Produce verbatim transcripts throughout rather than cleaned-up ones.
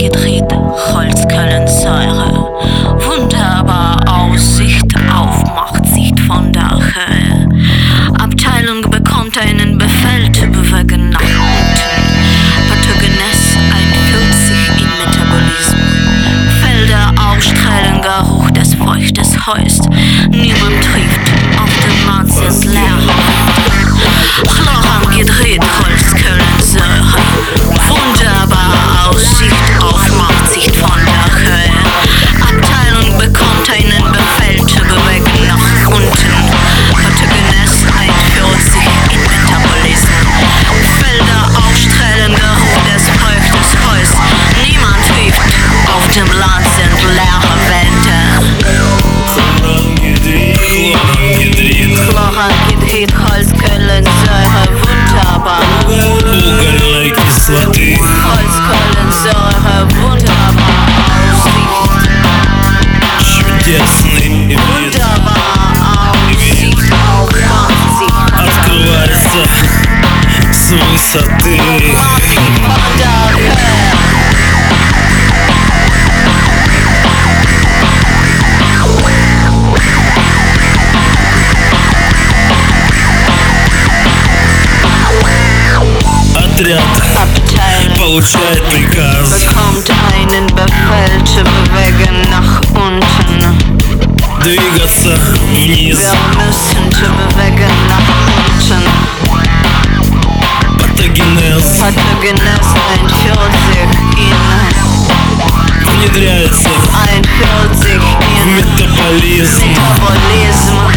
Chlorhydrid, Holzköllensäure. Wunderbar Aussicht auf Machtsicht von der Höhe. Abteilung bekommt einen Befehl zu bewegen nach unten. Pathogenes einführt sich in Metabolismus. Felder ausstrahlen Geruch des feuchtes Heust. Niemand trifft auf den Mann sind leer. Chlorhydrid, Holzköllensäure. Wunderbar Aussicht auf Machtsicht von der Höhe. Abteilung bekommt einen Befehl zu bewegen nach unten. Pathogenes einführt sich in Metabolismus. Felder ausstrahlen Geruch des feuchtes Heust. Niemand trifft auf dem Land sind leere Wände. Chlorhydrid, Holzköllensäure, wunderbar. Угольной кислоты. Holzköllensäure, wunderbar Aussicht. Чудесный вид. Wunderbar Aussicht auf Machtsicht. Открывается с высоты. Machtsicht von der Höhe. Отряд Abteilung получает приказ bekommt einen Befehl zu bewegen nach unten. двигаться вниз. Wir müssen zu bewegen nach unten. Патогенез Pathogenes einführt sich in, внедряется einführt sich в in метаболизм. Metabolismus.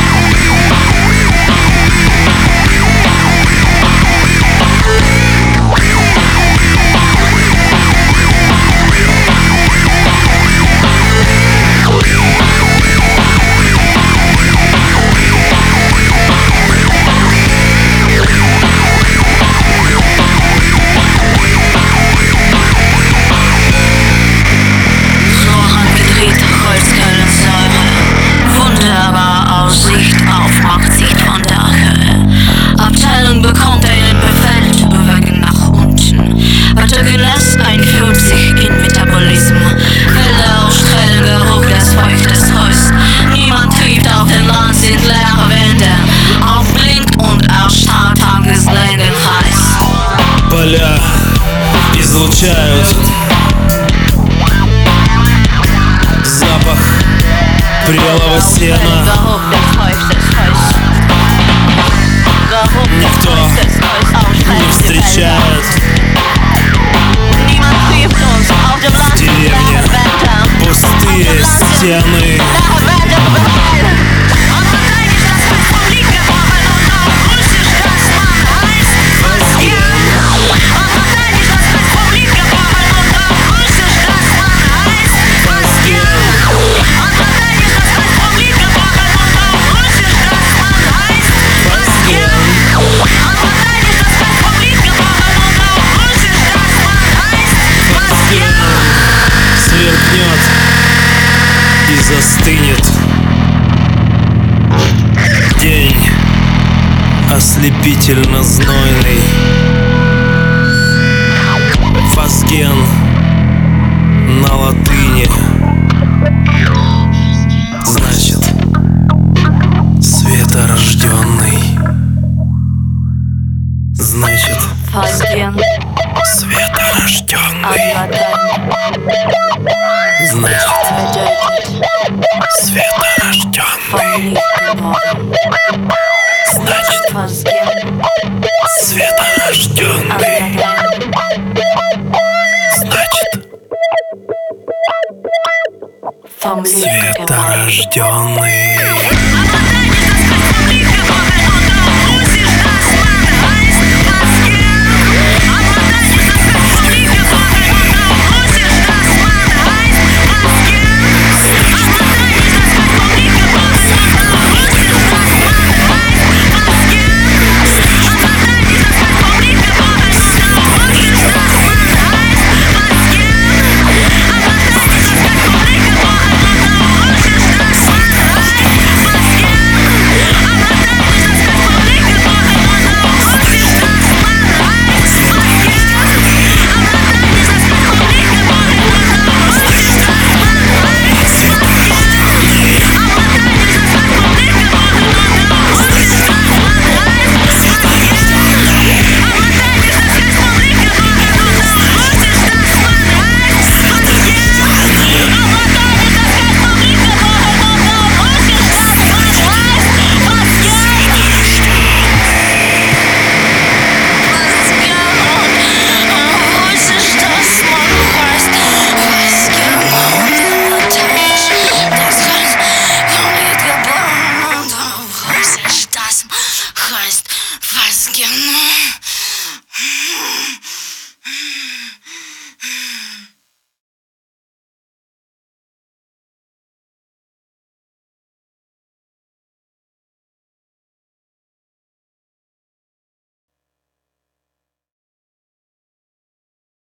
Chlorhydrid, Holzköllensäure. Wunderbar Aussicht auf Machtsicht von der Höhe. Abteilung bekommt einen Befehl zu bewegen nach unten. Pathogenes einführt sich in Metabolismus. Felder ausstrahlen Geruch des feuchtes Heust. Niemand trifft auf den Land sind leere Wände. Aufblinkt und erstarrt Tageslängenkreis. Поля излучают запах прелого сена. Geruch des feuchtes Heust. Geruch des Никто feuchtes Heust не ausstrahlt die встречает Felder. Niemand trifft uns auf dem Land sind деревне leere Wände. пустые стены. Leere Wände befehlen. Und verteidigt das Bild vom Lied gebrochen und auf Russisch, dass man heißt Baskin. Und verteidigt das Bild vom Lied gebrochen und auf Russisch, dass man heißt Baskin. Und verteidigt das Bild vom Lied gebrochen und auf Russisch, dass man heißt Baskin. Und verteidigt das Bild vom Lied gebrochen und auf Russisch, dass man heißt Baskin. Сверкнет и застынет. День ослепительно знойный. Фазген на латыни. Значит, светорожденный. Значит, Фазген, светорожденный. Atladan, Значит, bedeutet светорожденный. vom Licht geboren. Значит, Fazgen, светорожденный. Atladan, Значит, vom Licht geboren. светорожденный. Рожденный